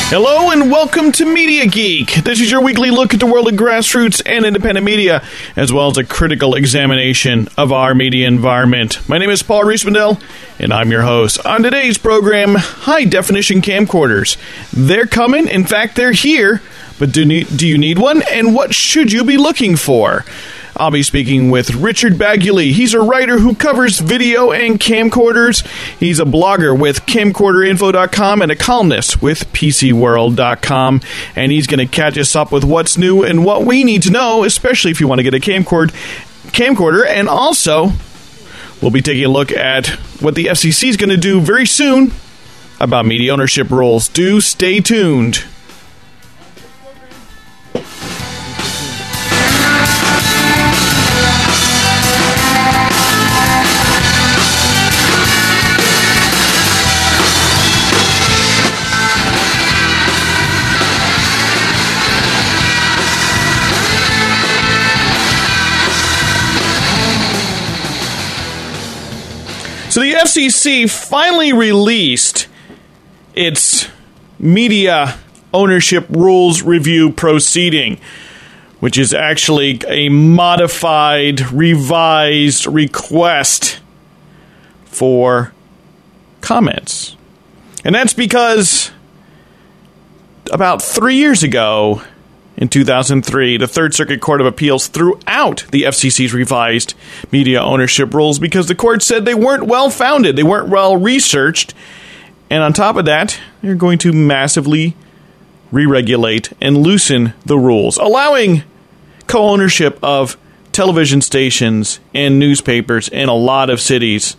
Hello and welcome to Media Geek. This is your weekly look at the world of grassroots and independent media, as well as a critical examination of our media environment. My name is Paul Riismandel, and I'm your host. On today's program, high-definition camcorders. They're coming. In fact, they're here. But do you need one? And what should you be looking for? I'll be speaking with Richard Baguley. He's a writer who covers video and camcorders. He's a blogger with camcorderinfo.com and a columnist with PCWorld.com. And he's going to catch us up with what's new and what we need to know, especially if you want to get a camcorder. And also, we'll be taking a look at what the FCC is going to do very soon about media ownership rules. Do stay tuned. So the FCC finally released its media ownership rules review proceeding, which is actually a modified, revised request for comments. And that's because about 3 years ago, in 2003, the Third Circuit Court of Appeals threw out the FCC's revised media ownership rules because the court said they weren't well-founded, they weren't well-researched, and on top of that, they're going to massively re-regulate and loosen the rules, allowing co-ownership of television stations and newspapers in a lot of cities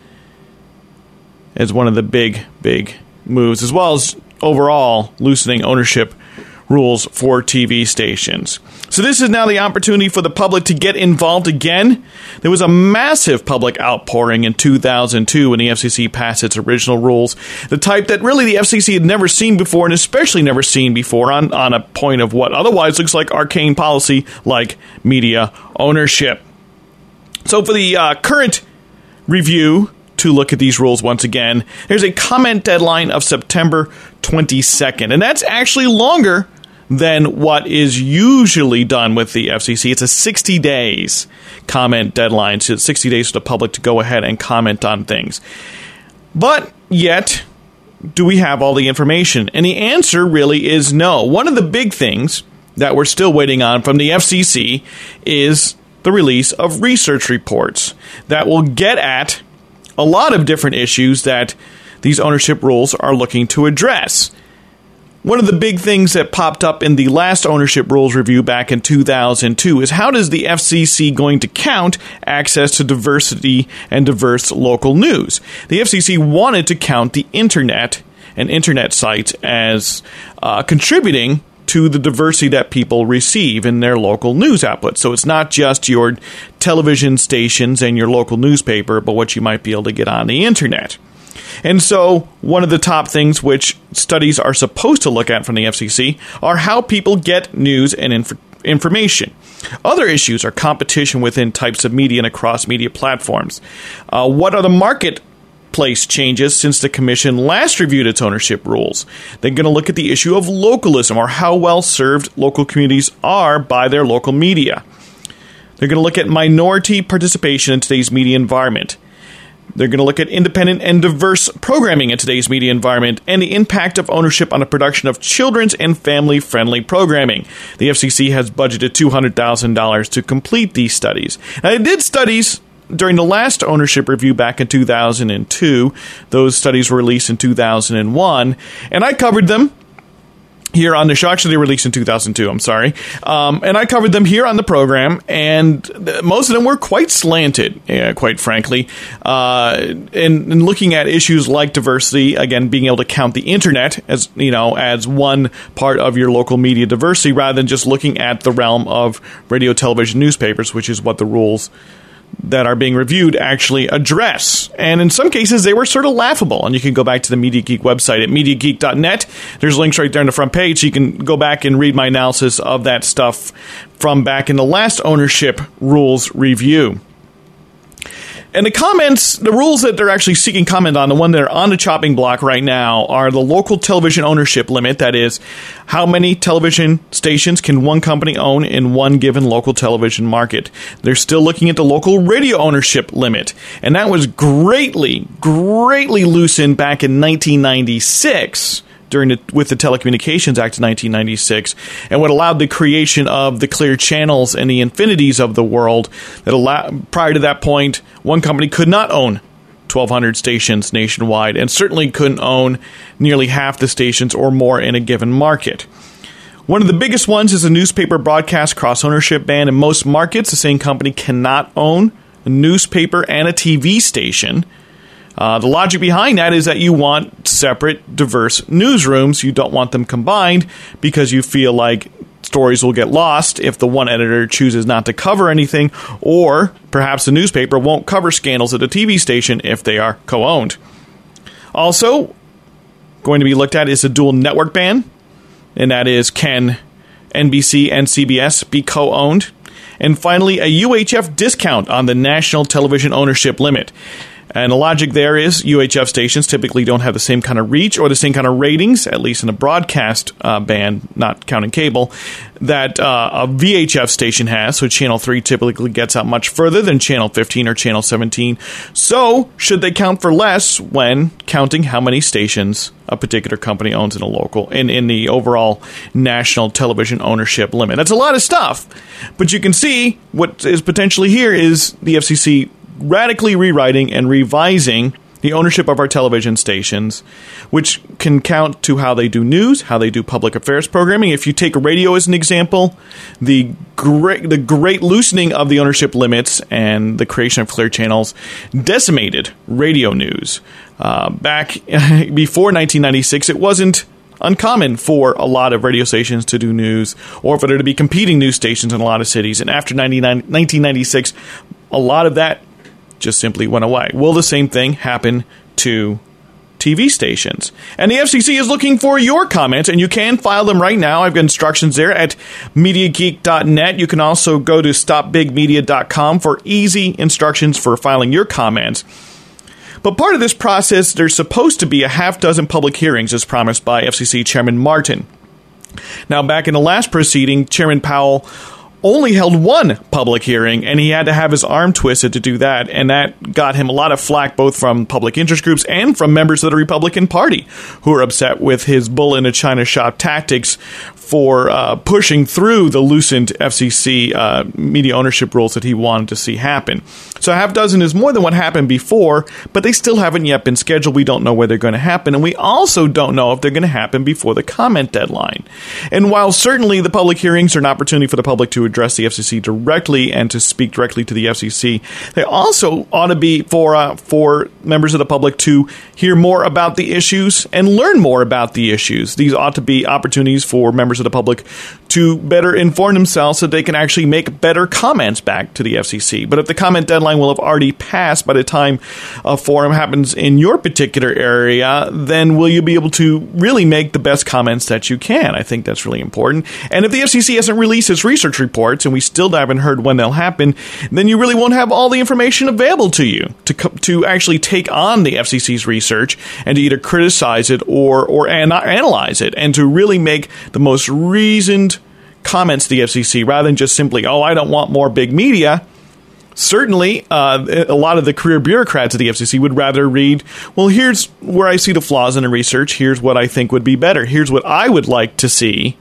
as one of the big moves, as well as overall loosening ownership rules for TV stations. So this is now the opportunity for the public to get involved again. There was a massive public outpouring in 2002 when the FCC passed its original rules, the type that really the FCC had never seen before, and especially never seen before on a point of what otherwise looks like arcane policy like media ownership. So for the current review, to look at these rules once again, there's a comment deadline of September 22nd, and that's actually longer than what is usually done with the FCC. It's a 60 days comment deadline, so it's 60 days for the public to go ahead and comment on things. But yet, do we have all the information? And the answer really is no. One of the big things that we're still waiting on from the FCC is the release of research reports that will get at a lot of different issues that these ownership rules are looking to address. One of the big things that popped up in the last ownership rules review back in 2002 is how does the FCC going to count access to diversity and diverse local news? The FCC wanted to count the internet and internet sites as contributing to the diversity that people receive in their local news outlets. So it's not just your television stations and your local newspaper, but what you might be able to get on the internet. And so one of the top things which studies are supposed to look at from the FCC are how people get news and information. Other issues are competition within types of media and across media platforms. What are the marketplace changes since the Commission last reviewed its ownership rules? They're going to look at the issue of localism, or how well served local communities are by their local media. They're going to look at minority participation in today's media environment. They're going to look at independent and diverse programming in today's media environment and the impact of ownership on the production of children's and family-friendly programming. The FCC has budgeted $200,000 to complete these studies. Now, they did studies during the last ownership review back in 2002. Those studies were released in 2001, and I covered them here on the show. Actually, they were released in 2002, I'm sorry. And I covered them here on the program, and most of them were quite slanted, quite frankly. And looking at issues like diversity, again, being able to count the internet as, as one part of your local media diversity, rather than just looking at the realm of radio, television, newspapers, which is what the rules that are being reviewed actually address. And in some cases, they were sort of laughable. And you can go back to the Media Geek website at MediaGeek.net. There's links right there on the front page. So you can go back and read my analysis of that stuff from back in the last ownership rules review. And the comments, the rules that they're actually seeking comment on, the one that are on the chopping block right now, are the local television ownership limit. That is, how many television stations can one company own in one given local television market? They're still looking at the local radio ownership limit. And that was greatly loosened back in 1996. With the Telecommunications Act of 1996, and what allowed the creation of the Clear Channels and the Infinities of the world. Prior to that point, one company could not own 1,200 stations nationwide, and certainly couldn't own nearly half the stations or more in a given market. One of the biggest ones is a newspaper broadcast cross-ownership ban. In most markets, the same company cannot own a newspaper and a TV station. The logic behind that is that you want separate, diverse newsrooms. You don't want them combined because you feel like stories will get lost if the one editor chooses not to cover anything, or perhaps the newspaper won't cover scandals at a TV station if they are co-owned. Also, going to be looked at is a dual network ban, and that is, can NBC and CBS be co-owned? And finally, a UHF discount on the national television ownership limit. And the logic there is UHF stations typically don't have the same kind of reach or the same kind of ratings, at least in a broadcast band, not counting cable, that a VHF station has. So Channel 3 typically gets out much further than Channel 15 or Channel 17. So should they count for less when counting how many stations a particular company owns in a local, in the overall national television ownership limit? That's a lot of stuff. But you can see what is potentially here is the FCC radically rewriting and revising the ownership of our television stations, which can count to how they do news, how they do public affairs programming. If you take radio as an example, the great loosening of the ownership limits and the creation of Clear Channels decimated radio news. Back before 1996, it wasn't uncommon for a lot of radio stations to do news, or for there to be competing news stations in a lot of cities. And after 1996, a lot of that just simply went away. Will the same thing happen to TV stations? And the FCC is looking for your comments, and you can file them right now. I've got instructions there at MediaGeek.net. You can also go to StopBigMedia.com for easy instructions for filing your comments. But part of this process, there's supposed to be a half dozen public hearings, as promised by FCC Chairman Martin. Now, back in the last proceeding, Chairman Powell only held one public hearing, and he had to have his arm twisted to do that, and that got him a lot of flack both from public interest groups and from members of the Republican Party who are upset with his bull in a china shop tactics for pushing through the loosened FCC media ownership rules that he wanted to see happen. So a half dozen is more than what happened before, but they still haven't yet been scheduled. We don't know where they're going to happen, and we also don't know if they're going to happen before the comment deadline. And while certainly the public hearings are an opportunity for the public to address the FCC directly and to speak directly to the FCC, they also ought to be for members of the public to hear more about the issues and learn more about the issues. These ought to be opportunities for members of the public to better inform themselves so they can actually make better comments back to the FCC. But if the comment deadline will have already passed by the time a forum happens in your particular area, then will you be able to really make the best comments that you can? I think that's really important. And if the FCC hasn't released its research reports, and we still haven't heard when they'll happen, then you really won't have all the information available to you to actually take on the FCC's research and to either criticize it or analyze it, and to really make the most reasoned comments to the FCC rather than just simply, I don't want more big media. Certainly, a lot of the career bureaucrats at the FCC would rather read, well, here's where I see the flaws in the research. Here's what I think would be better. Here's what I would like to see.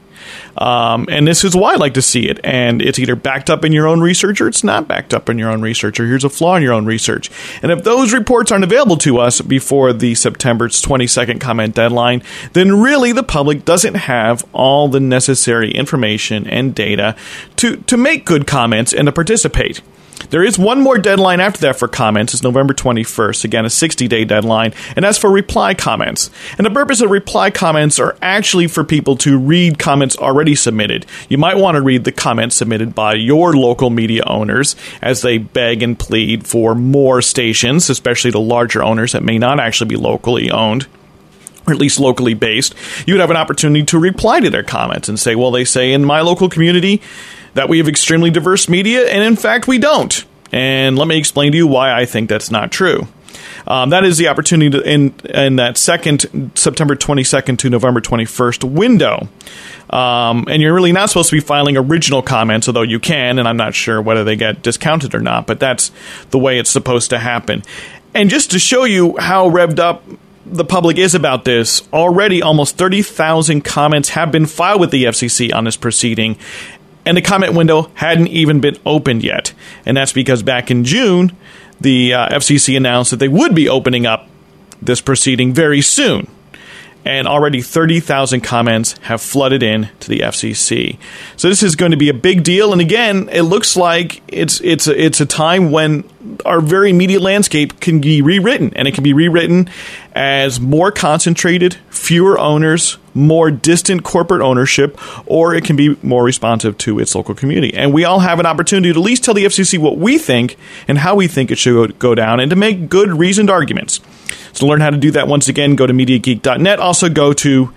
And this is why I like to see it. And it's either backed up in your own research or it's not backed up in your own research, or here's a flaw in your own research. And if those reports aren't available to us before the September 22nd comment deadline, then really the public doesn't have all the necessary information and data to make good comments and to participate. There is one more deadline after that for comments. It's November 21st. Again, a 60-day deadline. And that's for reply comments. And the purpose of reply comments are actually for people to read comments already submitted. You might want to read the comments submitted by your local media owners as they beg and plead for more stations, especially the larger owners that may not actually be locally owned, or at least locally based. You would have an opportunity to reply to their comments and say, well, they say in my local community that we have extremely diverse media, and in fact we don't. And let me explain to you why I think that's not true. That is the opportunity to, in that second September 22nd to November 21st window. And you're really not supposed to be filing original comments, although you can, and I'm not sure whether they get discounted or not, but that's the way it's supposed to happen. And just to show you how revved up the public is about this, already almost 30,000 comments have been filed with the FCC on this proceeding, and the comment window hadn't even been opened yet. And that's because back in June, the FCC announced that they would be opening up this proceeding very soon. And already 30,000 comments have flooded in to the FCC. So this is going to be a big deal. And again, it looks like it's a time when our very media landscape can be rewritten. And it can be rewritten as more concentrated, fewer owners, more distant corporate ownership, or it can be more responsive to its local community. And we all have an opportunity to at least tell the FCC what we think and how we think it should go down, and to make good, reasoned arguments. So to learn how to do that, once again, go to MediaGeek.net. Also go to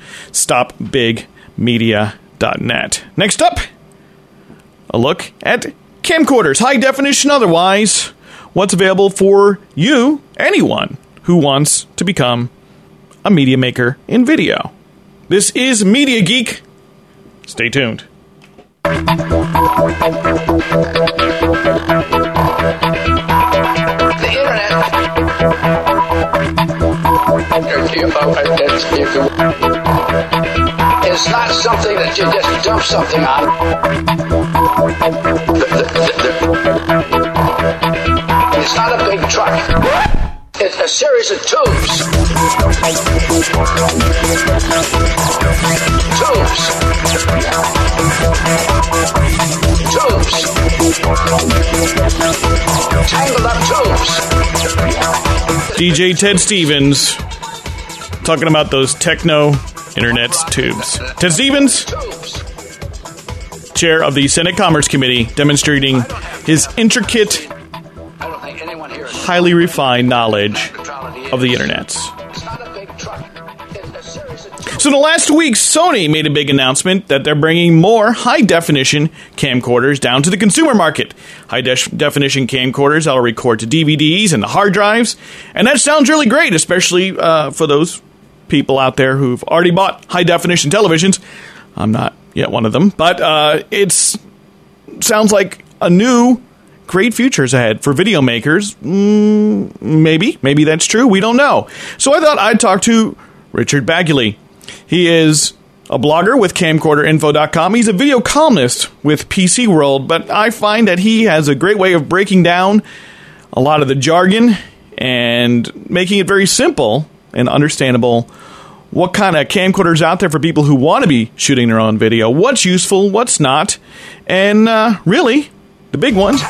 StopBigMedia.net. Next up, a look at camcorders, high definition otherwise. What's available for you, anyone who wants to become a media maker in video. This is Media Geek. Stay tuned. The internet is not something that you just dump something on. It's not a big truck. It's a series of tubes. Tangled up tubes. DJ Ted Stevens talking about those techno internet's tubes. Ted Stevens, chair of the Senate Commerce Committee, demonstrating his intricate, highly refined knowledge of the internet. So in the last week, Sony made a big announcement that they're bringing more high-definition camcorders down to the consumer market. High-definition camcorders that'll record to DVDs and the hard drives. And that sounds really great, especially for those people out there who've already bought high-definition televisions. I'm not yet one of them. But it sounds like a new great futures ahead for video makers. Maybe that's true. We don't know. So I thought I'd talk to Richard Bagley. He is a blogger with camcorderinfo.com. He's a video columnist with PC World, but I find that he has a great way of breaking down a lot of the jargon and making it very simple and understandable. What kind of camcorders out there for people who want to be shooting their own video? What's useful? What's not? And really, the big one,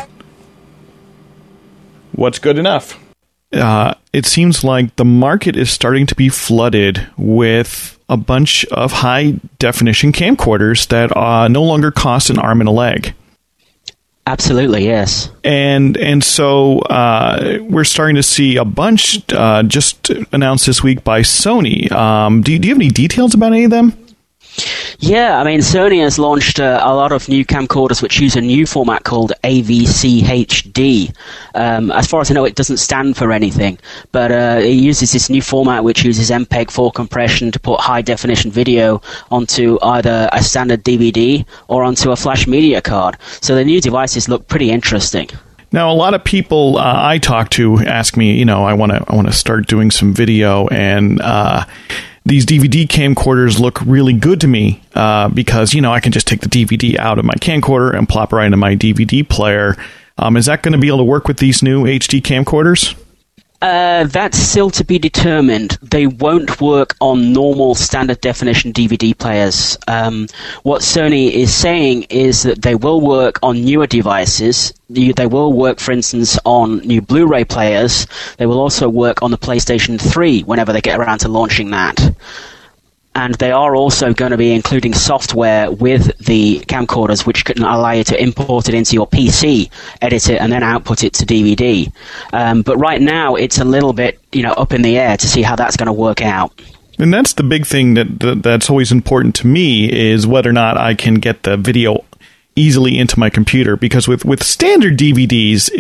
what's good enough? It seems like the market is starting to be flooded with a bunch of high-definition camcorders that no longer cost an arm and a leg. Absolutely, yes. And so we're starting to see a bunch just announced this week by Sony. Do you have any details about any of them? Yeah, I mean, Sony has launched a lot of new camcorders which use a new format called AVC HD. As far as I know, it doesn't stand for anything, but it uses this new format which uses MPEG-4 compression to put high-definition video onto either a standard DVD or onto a flash media card. So the new devices look pretty interesting. Now, a lot of people I talk to ask me, I want to start doing some video, and these DVD camcorders look really good to me because, I can just take the DVD out of my camcorder and plop it right into my DVD player. Is that going to be able to work with these new HD camcorders? That's still to be determined. They won't work on normal standard definition DVD players. What Sony is saying is that they will work on newer devices. They will work, for instance, on new Blu-ray players. They will also work on the PlayStation 3 whenever they get around to launching that. And they are also going to be including software with the camcorders which can allow you to import it into your PC, edit it, and then output it to DVD. But right now, it's a little bit, up in the air to see how that's going to work out. And that's the big thing that's always important to me, is whether or not I can get the video easily into my computer. Because with standard DVDs, it's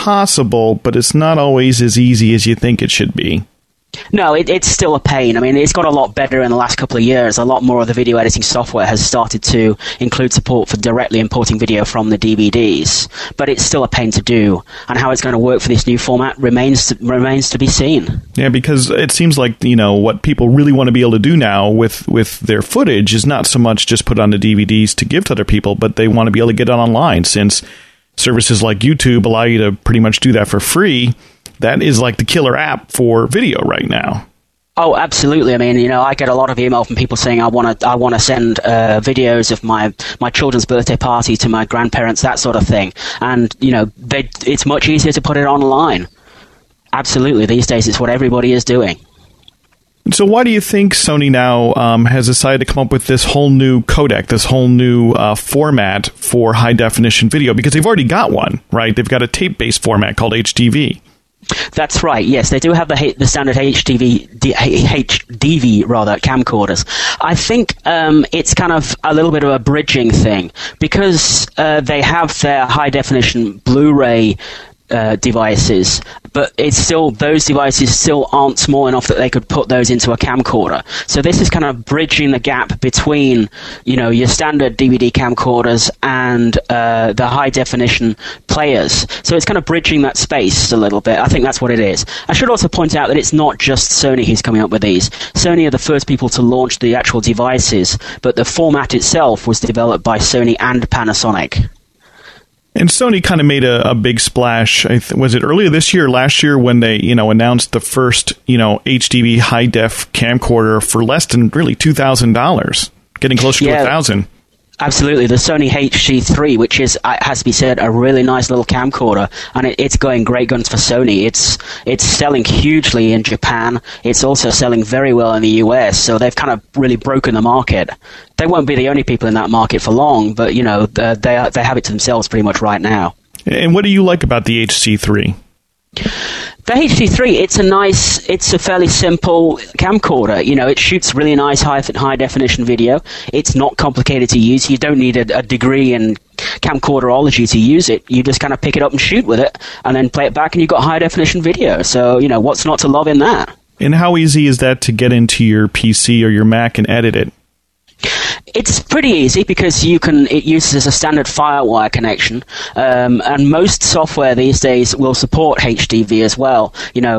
possible, but it's not always as easy as you think it should be. No, it's still a pain. I mean, it's got a lot better in the last couple of years. A lot more of the video editing software has started to include support for directly importing video from the DVDs, but it's still a pain to do. And how it's going to work for this new format remains to be seen. Yeah, because it seems like, what people really want to be able to do now with their footage is not so much just put on the DVDs to give to other people, but they want to be able to get it online, since services like YouTube allow you to pretty much do that for free. That is like the killer app for video right now. Oh, absolutely. I mean, I get a lot of email from people saying I want to send videos of my children's birthday party to my grandparents, that sort of thing. And, it's much easier to put it online. Absolutely. These days, it's what everybody is doing. So why do you think Sony now has decided to come up with this whole new codec, this whole new format for high-definition video? Because they've already got one, right? They've got a tape-based format called HDV. That's right. Yes, they do have the standard HDV camcorders. I think it's kind of a little bit of a bridging thing, because they have their high definition Blu-ray devices, but those devices still aren't small enough that they could put those into a camcorder. So this is kind of bridging the gap between, your standard DVD camcorders and the high definition players. So it's kind of bridging that space a little bit. I think that's what it is. I should also point out that it's not just Sony who's coming up with these. Sony are the first people to launch the actual devices, but the format itself was developed by Sony and Panasonic. And Sony kind of made a big splash. Was it earlier this year or last year when they, announced the first, HDV high-def camcorder for less than really $2,000, getting closer to $1,000. Absolutely. The Sony HC3, which is, has to be said, a really nice little camcorder, and it's going great guns for Sony. It's selling hugely in Japan. It's also selling very well in the US, so they've kind of really broken the market. They won't be the only people in that market for long, but, they have it to themselves pretty much right now. And what do you like about the HC3? The HC3, it's a fairly simple camcorder. It shoots really nice high definition video. It's not complicated to use. You don't need a degree in camcorderology to use it. You just kind of pick it up and shoot with it, and then play it back, and you've got high definition video. So, what's not to love in that? And how easy is that to get into your PC or your Mac and edit it? It's pretty easy, because it uses a standard FireWire connection, and most software these days will support HDV as well.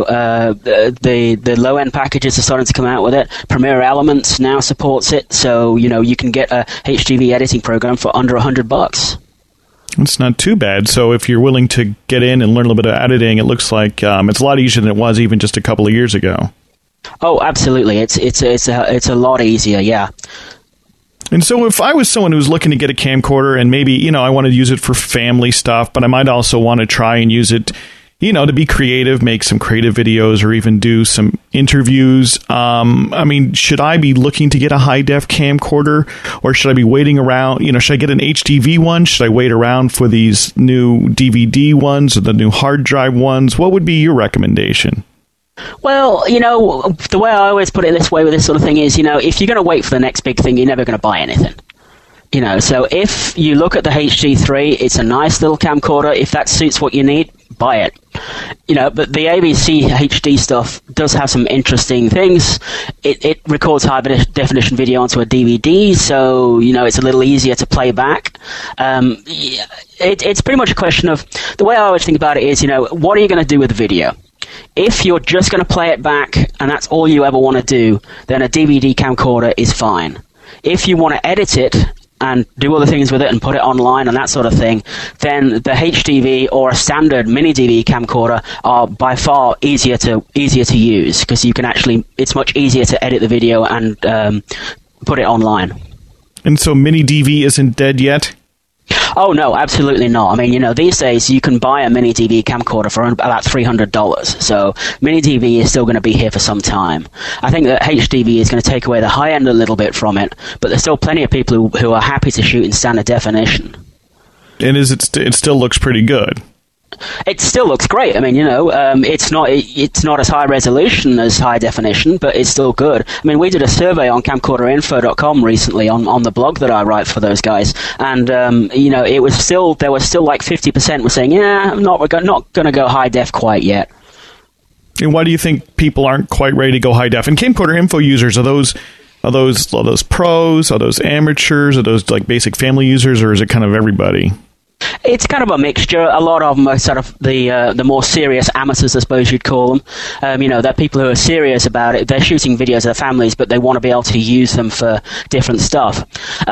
The low-end packages are starting to come out with it. Premiere Elements now supports it, so you can get a HDV editing program for under $100. It's not too bad. So if you're willing to get in and learn a little bit of editing, it looks like it's a lot easier than it was even just a couple of years ago. Oh, absolutely. It's a lot easier. Yeah. And so if I was someone who was looking to get a camcorder, and maybe, I want to use it for family stuff, but I might also want to try and use it, to be creative, make some creative videos, or even do some interviews. Should I be looking to get a high-def camcorder, or should I be waiting around? Should I get an HDV one? Should I wait around for these new DVD ones or the new hard drive ones? What would be your recommendation? Well, the way I always put it this way with this sort of thing is, if you're going to wait for the next big thing, you're never going to buy anything. So if you look at the HG3, it's a nice little camcorder. If that suits what you need, buy it. But the ABC HD stuff does have some interesting things. It records high definition video onto a DVD, so, it's a little easier to play back. It's pretty much a question of, the way I always think about it is, what are you going to do with the video? If you're just going to play it back and that's all you ever want to do, then a DVD camcorder is fine. If you want to edit it and do other things with it and put it online and that sort of thing, then the HDV or a standard mini DV camcorder are by far easier to use, because you can it's much easier to edit the video and put it online. And so mini DV isn't dead yet? Oh, no, absolutely not. These days you can buy a mini DV camcorder for about $300. So mini DV is still going to be here for some time. I think that HDV is going to take away the high end a little bit from it, but there's still plenty of people who are happy to shoot in standard definition. And it still looks pretty good? It still looks great. I mean, it's not as high resolution as high definition, but it's still good. I mean, we did a survey on camcorderinfo.com recently on the blog that I write for those guys, and there was still like 50% were saying, yeah, I'm not going to go high def quite yet. And why do you think people aren't quite ready to go high def? And Camcorder Info users, are those pros? Are those amateurs? Are those like basic family users, or is it kind of everybody? It's kind of a mixture. A lot of them are sort of the more serious amateurs, I suppose you'd call them. They're people who are serious about it. They're shooting videos of their families, but they want to be able to use them for different stuff.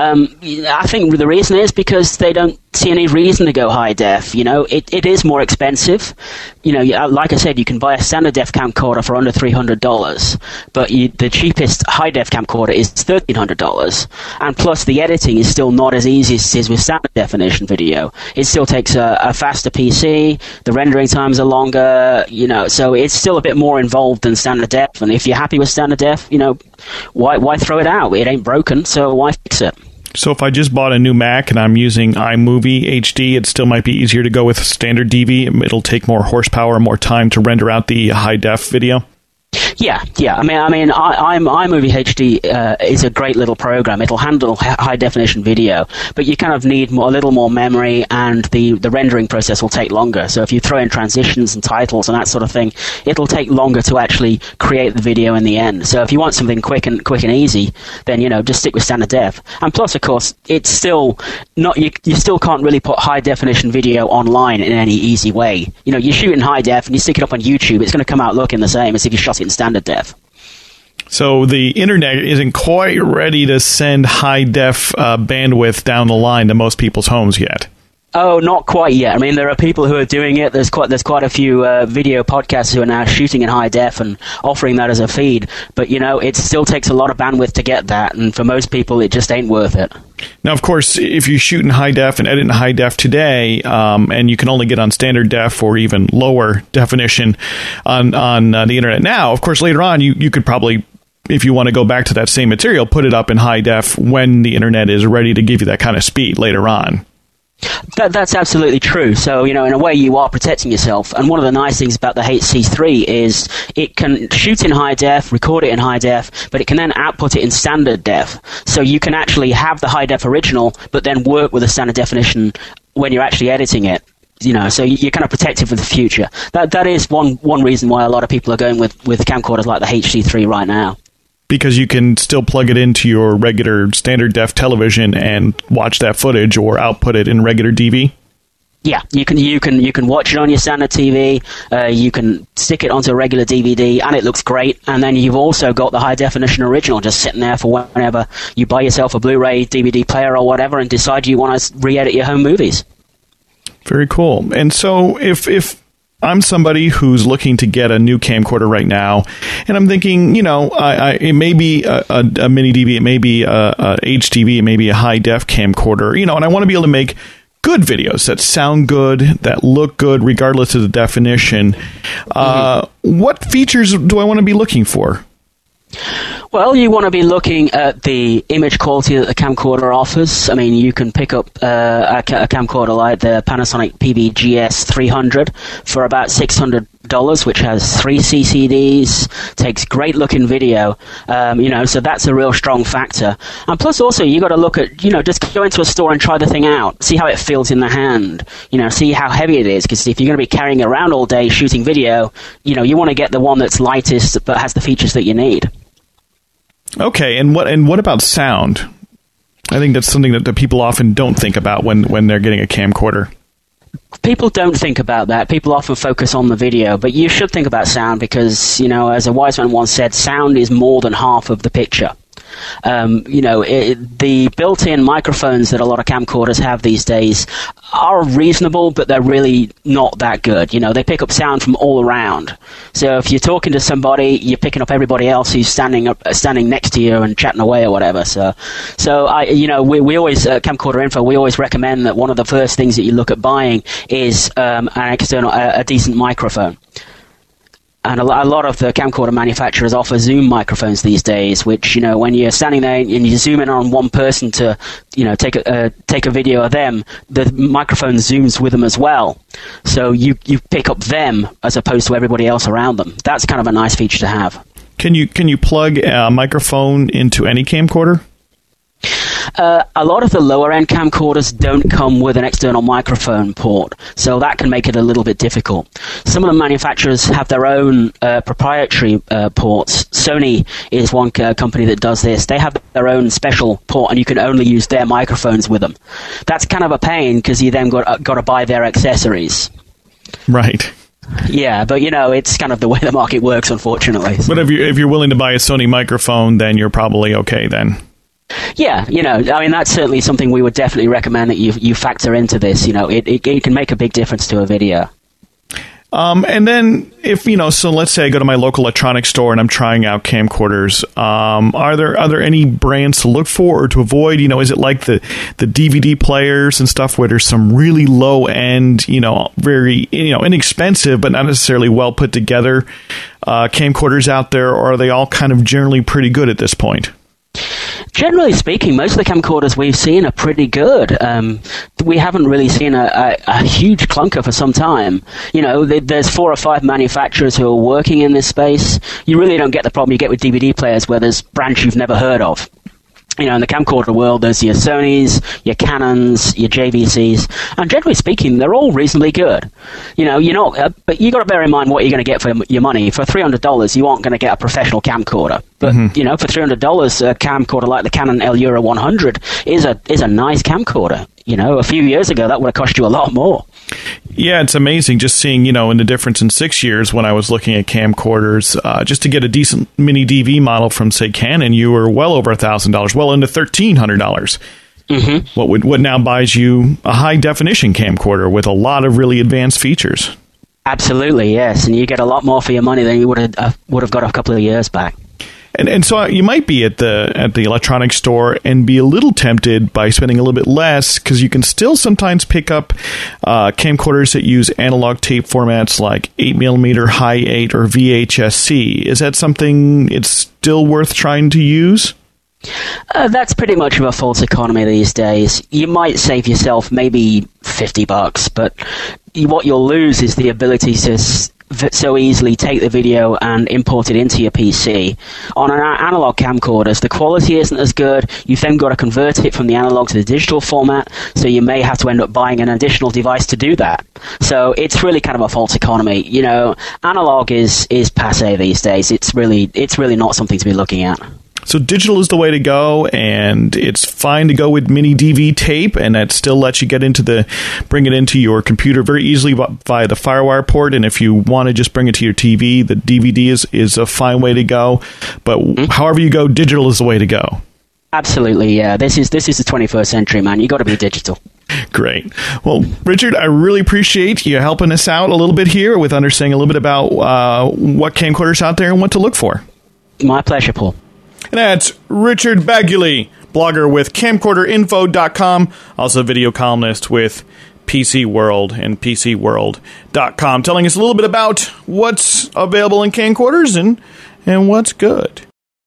I think the reason is because they don't see any reason to go high def. It is more expensive. Like I said, you can buy a standard def camcorder for under $300, but the cheapest high def camcorder is $1,300, and plus the editing is still not as easy as it is with standard definition video. It still takes a faster PC, the rendering times are longer, so it's still a bit more involved than standard def, and if you're happy with standard def, why throw it out? It ain't broken, so why fix it? So if I just bought a new Mac and I'm using iMovie HD, it still might be easier to go with standard DV. It'll take more horsepower, more time to render out the high def video. Yeah. I mean, iMovie HD is a great little program. It'll handle high definition video, but you kind of need a little more memory, and the rendering process will take longer. So if you throw in transitions and titles and that sort of thing, it'll take longer to actually create the video in the end. So if you want something quick and easy, then just stick with standard def. And plus, of course, it's still not you still can't really put high definition video online in any easy way. You shoot in high def and you stick it up on YouTube, it's going to come out looking the same as if you shot it in standard def. So the internet isn't quite ready to send high def bandwidth down the line to most people's homes yet. Oh, not quite yet. I mean, there are people who are doing it. There's quite a few video podcasts who are now shooting in high def and offering that as a feed. But it still takes a lot of bandwidth to get that, and for most people, it just ain't worth it. Now, of course, if you shoot in high def and edit in high def today, and you can only get on standard def or even lower definition on the internet now, of course, later on, you could probably, if you want to go back to that same material, put it up in high def when the internet is ready to give you that kind of speed later on. That's absolutely true. So, in a way, you are protecting yourself. And one of the nice things about the HC3 is it can shoot in high def, record it in high def, but it can then output it in standard def. So you can actually have the high def original, but then work with a standard definition when you're actually editing it. So you're kind of protected for the future. That is one reason why a lot of people are going with camcorders like the HC3 right now. Because you can still plug it into your regular standard def television and watch that footage, or output it in regular DV? Yeah, you can watch it on your standard TV, you can stick it onto a regular DVD, and it looks great. And then you've also got the high definition original just sitting there for whenever you buy yourself a Blu-ray DVD player or whatever and decide you want to re-edit your home movies. Very cool. And so if I'm somebody who's looking to get a new camcorder right now, and I'm thinking, it may be a mini DV, it may be a HDV, it may be a high def camcorder, and I want to be able to make good videos that sound good, that look good, regardless of the definition. What features do I want to be looking for? Well, you want to be looking at the image quality that the camcorder offers. I mean, you can pick up a camcorder like the Panasonic PVGS 300 for about $600, which has 3 CCDs, takes great looking video, so that's a real strong factor. And plus also, you got to look at, just go into a store and try the thing out, see how it feels in the hand, see how heavy it is, because if you're going to be carrying it around all day shooting video, you want to get the one that's lightest but has the features that you need. Okay, and what about sound? I think that's something that people often don't think about when they're getting a camcorder. People don't think about that. People often focus on the video, but you should think about sound because, as a wise man once said, sound is more than half of the picture. The built-in microphones that a lot of camcorders have these days are reasonable, but they're really not that good. They pick up sound from all around. So if you're talking to somebody, you're picking up everybody else who's standing next to you and chatting away or whatever. So we always Camcorder Info, we always recommend that one of the first things that you look at buying is a decent microphone. And a lot of the camcorder manufacturers offer zoom microphones these days, which, when you're standing there and you zoom in on one person to, take a video of them, the microphone zooms with them as well. So you pick up them as opposed to everybody else around them. That's kind of a nice feature to have. Can you plug a microphone into any camcorder? A lot of the lower-end camcorders don't come with an external microphone port, so that can make it a little bit difficult. Some of the manufacturers have their own proprietary ports. Sony is one company that does this. They have their own special port, and you can only use their microphones with them. That's kind of a pain, because you then got to buy their accessories. Right. Yeah, but it's kind of the way the market works, unfortunately. But if you're willing to buy a Sony microphone, then you're probably okay then. Yeah, that's certainly something we would definitely recommend that you factor into this. It can make a big difference to a video. And then so let's say I go to my local electronics store and I'm trying out camcorders. Are there any brands to look for or to avoid? Is it like the DVD players and stuff where there's some really low end, very, inexpensive, but not necessarily well put together, camcorders out there, or are they all kind of generally pretty good at this point? Generally speaking, most of the camcorders we've seen are pretty good. We haven't really seen a huge clunker for some time. There's 4 or 5 manufacturers who are working in this space. You really don't get the problem you get with DVD players where there's brands you've never heard of. In the camcorder world, there's your Sonys, your Canons, your JVCs, and generally speaking, they're all reasonably good. But you got to bear in mind what you're going to get for your money. For $300, you aren't going to get a professional camcorder. But for $300, a camcorder like the Canon Eura 100 is a nice camcorder. A few years ago, that would have cost you a lot more. Yeah, it's amazing just seeing, in the difference in 6 years when I was looking at camcorders. Just to get a decent mini DV model from, say, Canon, you were well over $1,000, well into $1,300. Mm-hmm. What now buys you a high-definition camcorder with a lot of really advanced features. Absolutely, yes, and you get a lot more for your money than you would have got a couple of years back. And so you might be at the electronics store and be a little tempted by spending a little bit less, because you can still sometimes pick up camcorders that use analog tape formats like 8mm, Hi8, or VHS-C. Is that something it's still worth trying to use? That's pretty much of a false economy these days. You might save yourself maybe $50, but what you'll lose is the ability to so easily take the video and import it into your PC. On an analog camcorders, the quality isn't as good. You've then got to convert it from the analog to the digital format, so you may have to end up buying an additional device to do that. So it's really kind of a false economy. Analog is passé these days. It's really not something to be looking at. So digital is the way to go, and it's fine to go with mini DV tape, and that still lets you bring it into your computer very easily via the FireWire port. And if you want to just bring it to your TV, the DVD is a fine way to go. But however you go, digital is the way to go. Absolutely, yeah. This is the 21st century, man. You got to be digital. Great. Well, Richard, I really appreciate you helping us out a little bit here with understanding a little bit about what camcorders out there and what to look for. My pleasure, Paul. And that's Richard Baguley, blogger with camcorderinfo.com, also video columnist with PC World and PCWorld.com, telling us a little bit about what's available in camcorders and what's good.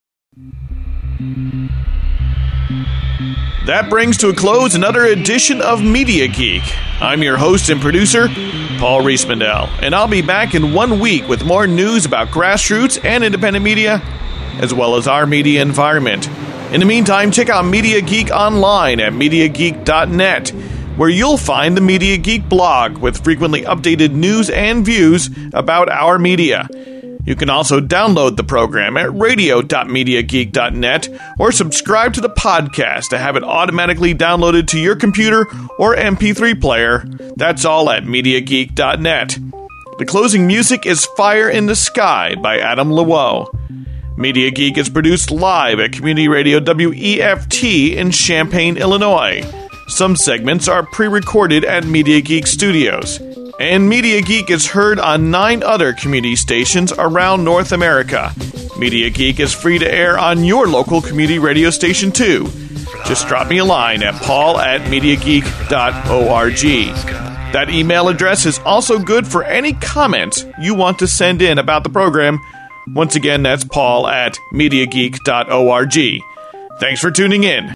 That brings to a close another edition of Media Geek. I'm your host and producer, Paul Riismandel, and I'll be back in 1 week with more news about grassroots and independent media, as well as our media environment. In the meantime, check out Media Geek online at MediaGeek.net, where you'll find the Media Geek blog with frequently updated news and views about our media. You can also download the program at radio.MediaGeek.net or subscribe to the podcast to have it automatically downloaded to your computer or MP3 player. That's all at MediaGeek.net. The closing music is Fire in the Sky by Adam Lewoe. Media Geek is produced live at Community Radio WEFT in Champaign, Illinois. Some segments are pre-recorded at Media Geek Studios. And Media Geek is heard on 9 other community stations around North America. Media Geek is free to air on your local community radio station too. Just drop me a line at paul@MediaGeek.org. That email address is also good for any comments you want to send in about the program. Once again, that's Paul at MediaGeek.org. Thanks for tuning in.